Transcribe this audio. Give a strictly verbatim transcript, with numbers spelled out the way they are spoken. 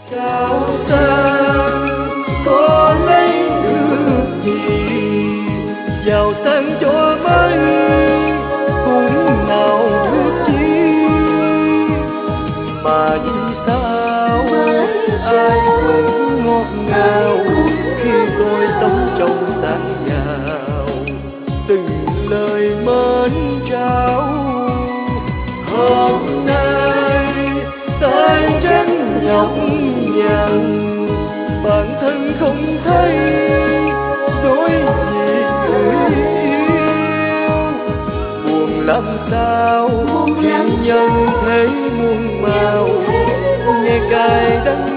Cao sang có lấy được gì, giàu sang cho mấy cũng nào biết chi, mà vì sao ai cũng ngọt ngào khi tôi sống trong sang giàu, từng lời mến trao. Hôm nay tay chân nhọc nhằn, bản thân không thấy đối gì người yêu, buồn làm sao khi nhân thế muôn màu, nghe cay đắng